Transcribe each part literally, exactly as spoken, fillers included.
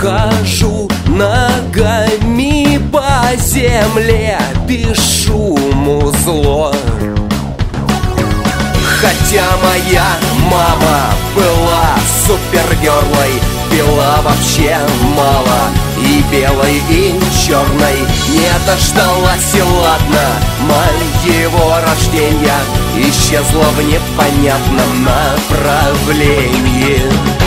Хожу ногами по земле, без шуму зло. Хотя моя мама была супергерлой, пила вообще мало, и белой, и черной. Не дождалась, и ладно, моего рождения, исчезла в непонятном направлении.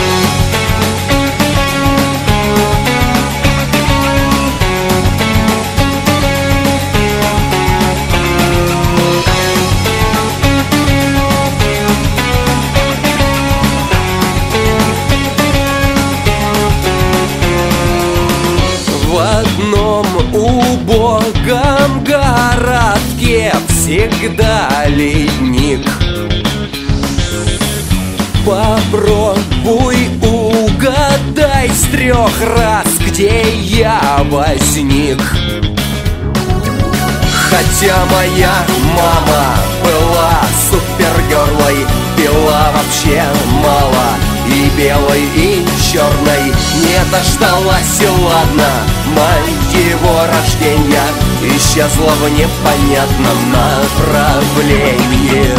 В одном убогом городке всегда ледник. Попробуй угадай с трех раз, где я возник. Хотя моя мама была супергерлой, пила вообще мало, и белой, и черной. Не дождалась, и ладно, моего рождения, исчезла в непонятном направлении.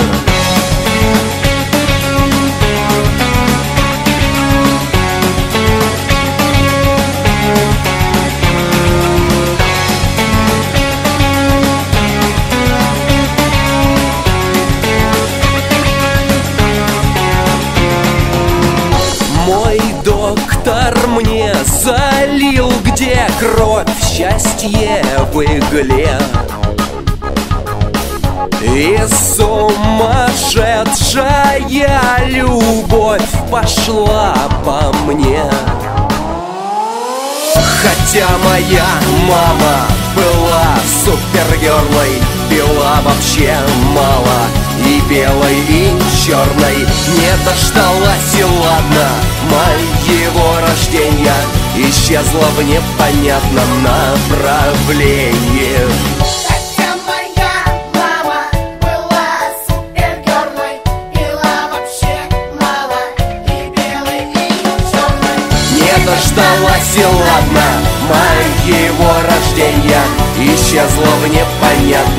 Мой доктор мне залил, где кровь, счастье в игле. И сумасшедшая любовь пошла по мне. Хотя моя мама была супергерлой, пила вообще мало, и белой, и черной. Не дождалась, и ладно, моего рождения, исчезла в непонятном направлении. Хотя моя мама была супергерлой, пила вообще мало, и белой, и черной. Не дождалась, и ладно, моего рождения, исчезла в непонятном